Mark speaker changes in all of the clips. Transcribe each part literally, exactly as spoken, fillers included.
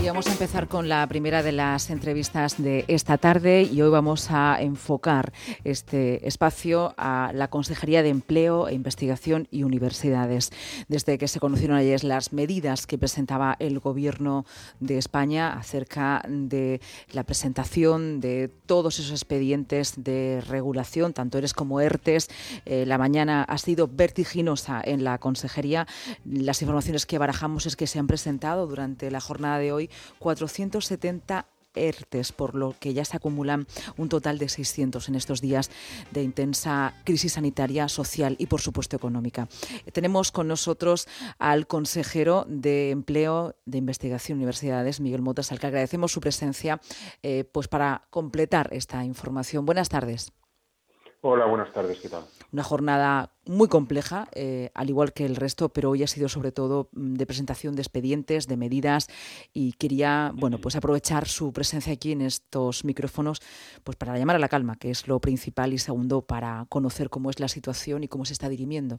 Speaker 1: Y vamos a empezar con la primera de las entrevistas de esta tarde y hoy vamos a enfocar este espacio a la Consejería de Empleo e Investigación y Universidades. Desde que se conocieron ayer las medidas que presentaba el Gobierno de España acerca de la presentación de todos esos expedientes de regulación, tanto ERES como ERTES, eh, la mañana ha sido vertiginosa en la Consejería. Las informaciones que barajamos es que se han presentado durante la jornada de hoy cuatrocientos setenta ERTES, por lo que ya se acumulan un total de seiscientos en estos días de intensa crisis sanitaria, social y, por supuesto, económica. Tenemos con nosotros al consejero de Empleo, de Investigación y Universidades, Miguel Motas, al que agradecemos su presencia eh, pues para completar esta información. Buenas tardes.
Speaker 2: Hola, buenas tardes, ¿qué tal?
Speaker 1: Una jornada muy compleja, eh, al igual que el resto, pero hoy ha sido sobre todo de presentación de expedientes, de medidas, y quería, bueno, pues aprovechar su presencia aquí en estos micrófonos pues para llamar a la calma, que es lo principal, y segundo, para conocer cómo es la situación y cómo se está dirimiendo.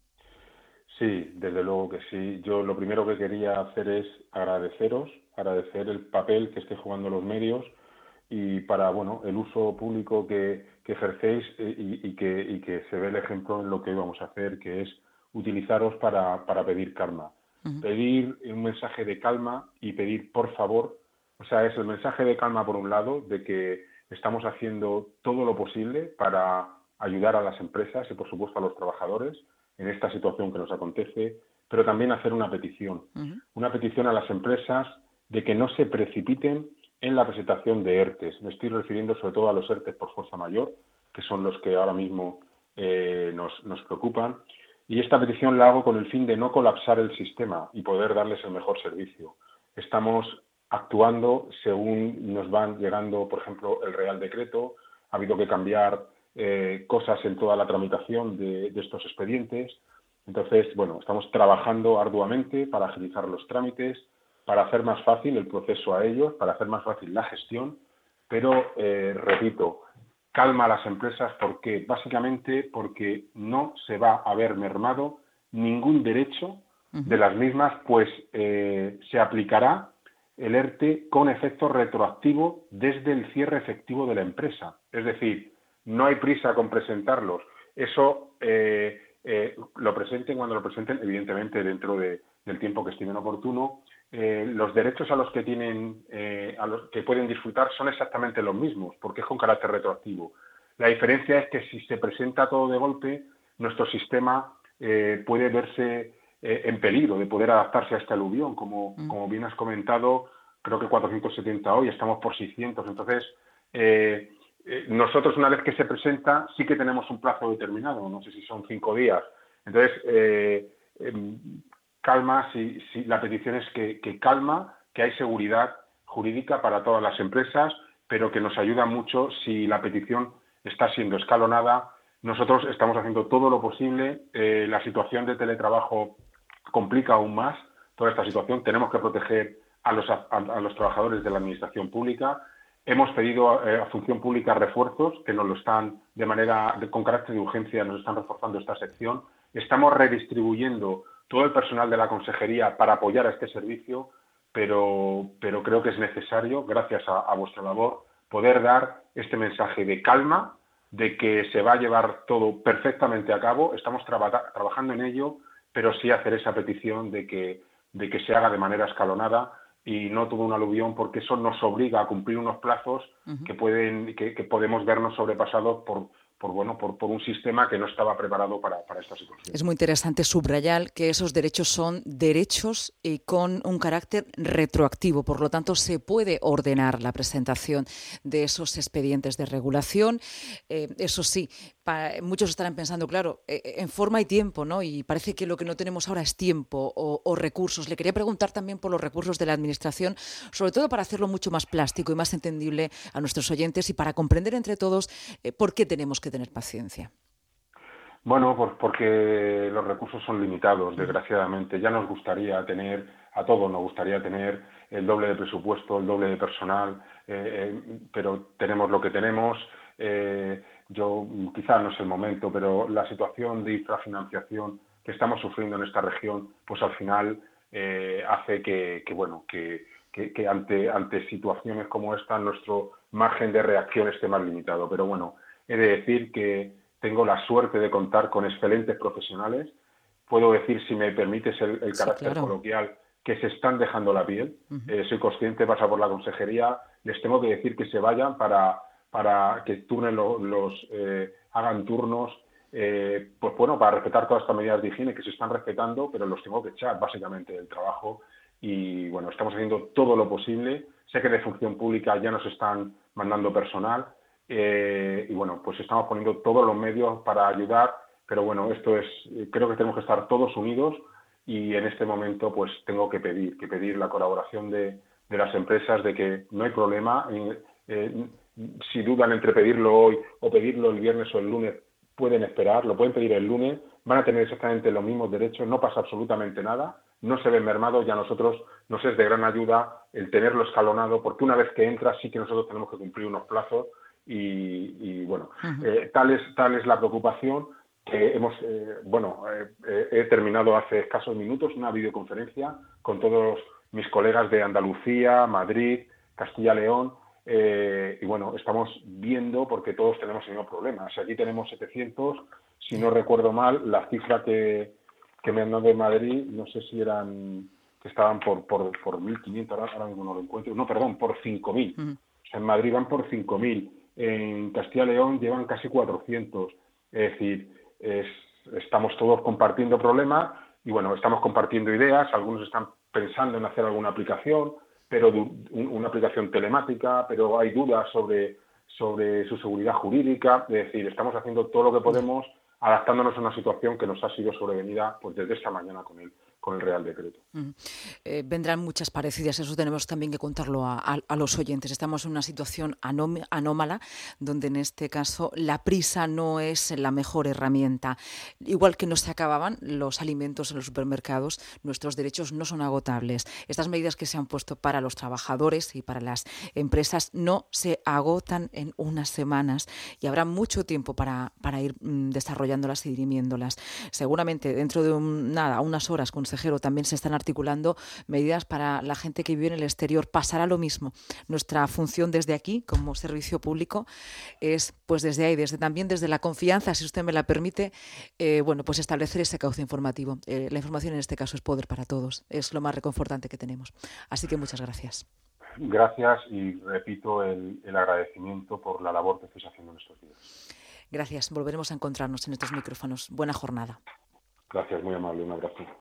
Speaker 2: Sí, desde luego que sí. Yo lo primero que quería hacer es agradeceros, agradecer el papel que esté jugando los medios y para, bueno, el uso público que, que ejercéis y, y, que, y que se ve el ejemplo en lo que vamos a hacer, que es utilizaros para, para pedir calma. Uh-huh. Pedir un mensaje de calma y pedir por favor, o sea, es el mensaje de calma por un lado, de que estamos haciendo todo lo posible para ayudar a las empresas y por supuesto a los trabajadores en esta situación que nos acontece, pero también hacer una petición, uh-huh. una petición a las empresas de que no se precipiten en la presentación de ERTES. Me estoy refiriendo sobre todo a los ERTES por fuerza mayor, que son los que ahora mismo eh, nos, nos preocupan. Y esta petición la hago con el fin de no colapsar el sistema y poder darles el mejor servicio. Estamos actuando según nos van llegando, por ejemplo, el Real Decreto. Ha habido que cambiar eh, cosas en toda la tramitación de, de estos expedientes. Entonces, bueno, estamos trabajando arduamente para agilizar los trámites, para hacer más fácil el proceso a ellos, para hacer más fácil la gestión, pero, eh, repito, calma a las empresas, porque básicamente porque no se va a ver mermado ningún derecho de las mismas, pues eh, se aplicará el ERTE con efecto retroactivo desde el cierre efectivo de la empresa. Es decir, no hay prisa con presentarlos. Eso eh, eh, lo presenten cuando lo presenten, evidentemente dentro de, del tiempo que estimen oportuno. Eh, los derechos a los que tienen, eh, a los que pueden disfrutar son exactamente los mismos, porque es con carácter retroactivo. La diferencia es que si se presenta todo de golpe, nuestro sistema eh, puede verse eh, en peligro de poder adaptarse a este aluvión. Como, mm. como bien has comentado, creo que cuatrocientos setenta hoy, estamos por seiscientos. Entonces, eh, eh, nosotros una vez que se presenta, sí que tenemos un plazo determinado, no sé si son cinco días. Entonces, eh, eh, calma, si, si la petición es que, que calma, que hay seguridad jurídica para todas las empresas, pero que nos ayuda mucho si la petición está siendo escalonada. Nosotros estamos haciendo todo lo posible. Eh, la situación de teletrabajo complica aún más toda esta situación. Tenemos que proteger a los, a, a los trabajadores de la administración pública. Hemos pedido eh, a Función Pública refuerzos que nos lo están, de manera de, con carácter de urgencia, nos están reforzando esta sección. Estamos redistribuyendo todo el personal de la consejería para apoyar a este servicio, pero, pero creo que es necesario, gracias a, a vuestra labor, poder dar este mensaje de calma, de que se va a llevar todo perfectamente a cabo. Estamos traba- trabajando en ello, pero sí hacer esa petición de que, de que se haga de manera escalonada y no todo un aluvión, porque eso nos obliga a cumplir unos plazos uh-huh. que pueden que, que podemos vernos sobrepasados por por bueno por, por un sistema que no estaba preparado para, para esta situación.
Speaker 1: Es muy interesante subrayar que esos derechos son derechos y con un carácter retroactivo, por lo tanto se puede ordenar la presentación de esos expedientes de regulación. Eh, eso sí, para, muchos estarán pensando, claro, eh, en forma y tiempo, ¿no? Y parece que lo que no tenemos ahora es tiempo o, o recursos. Le quería preguntar también por los recursos de la Administración, sobre todo para hacerlo mucho más plástico y más entendible a nuestros oyentes y para comprender entre todos eh, por qué tenemos que tener paciencia.
Speaker 2: Bueno, pues porque los recursos son limitados, desgraciadamente. Ya nos gustaría tener, a todos nos gustaría tener el doble de presupuesto, el doble de personal, eh, eh, pero tenemos lo que tenemos. Eh, yo quizá no es el momento, pero la situación de infrafinanciación que estamos sufriendo en esta región, pues al final eh, hace que, que bueno, que, que, que ante, ante situaciones como esta nuestro margen de reacción esté más limitado. Pero bueno, he de decir que tengo la suerte de contar con excelentes profesionales. Puedo decir, si me permites el, el
Speaker 1: Sí,
Speaker 2: carácter
Speaker 1: claro.
Speaker 2: coloquial, que se están dejando la piel.
Speaker 1: Ujú.
Speaker 2: Eh, soy consciente, pasa por la consejería, les tengo que decir que se vayan para, para que turnen lo- los, eh, hagan turnos, eh, pues bueno, para respetar todas estas medidas de higiene que se están respetando, pero los tengo que echar básicamente del trabajo. Y bueno, estamos haciendo todo lo posible. Sé que de función pública ya nos están mandando personal, eh, y bueno, pues estamos poniendo todos los medios para ayudar, pero bueno, esto es, creo que tenemos que estar todos unidos, y en este momento pues tengo que pedir, que pedir la colaboración de, de las empresas, de que no hay problema, eh, eh, si dudan entre pedirlo hoy o pedirlo el viernes o el lunes, pueden esperar, lo pueden pedir el lunes, van a tener exactamente los mismos derechos, no pasa absolutamente nada, no se ven mermados, y a nosotros nos es de gran ayuda el tenerlo escalonado, porque una vez que entra sí que nosotros tenemos que cumplir unos plazos, y, y bueno,
Speaker 1: Ujú.
Speaker 2: eh, tal es, tal es la preocupación. Que hemos, eh, bueno, eh, eh, he terminado hace escasos minutos una videoconferencia con todos mis colegas de Andalucía, Madrid, Castilla-León, eh, y bueno, estamos viendo, porque todos tenemos el mismo problema. O sea, aquí tenemos setecientos, si no recuerdo mal, la cifra que, que me han dado de Madrid, no sé si eran, que estaban por, por, por mil quinientos, ahora, ahora mismo no lo encuentro, no, perdón, por cinco mil.
Speaker 1: Ujú.
Speaker 2: O sea, en Madrid van por cinco mil, en Castilla-León llevan casi cuatrocientos, es decir, es, estamos todos compartiendo problemas, y bueno, estamos compartiendo ideas, algunos están pensando en hacer alguna aplicación, pero de un- una aplicación telemática, pero hay dudas sobre, sobre su seguridad jurídica, es decir, estamos haciendo todo lo que
Speaker 1: Ya.
Speaker 2: podemos, adaptándonos a una situación que nos ha sido sobrevenida pues desde esta mañana con el, con el Real Decreto.
Speaker 1: Mm. Eh, vendrán muchas parecidas, eso tenemos también que contarlo a, a- a los oyentes. Estamos en una situación anóm- anómala, donde en este caso la prisa no es la mejor herramienta. Igual que no se acababan los alimentos en los supermercados, nuestros derechos no son agotables. Estas medidas que se han puesto para los trabajadores y para las empresas no se agotan en unas semanas, y habrá mucho tiempo para, para ir mm, desarrollándolas y dirimiéndolas. Seguramente dentro de un, nada, unas horas, consejero, también se están articulando medidas para la gente que vive en el exterior. Pasará lo mismo. Nuestra función desde aquí, como servicio público, es pues desde ahí, desde también desde la confianza, si usted me la permite, eh, bueno, pues establecer ese cauce informativo. Eh, la información en este caso es poder para todos. Es lo más reconfortante que tenemos. Así que muchas gracias.
Speaker 2: Gracias, y repito el, el agradecimiento por la labor que estáis haciendo en estos días.
Speaker 1: Gracias. Volveremos a encontrarnos en estos micrófonos. Buena jornada.
Speaker 2: Gracias, muy amable, un abrazo.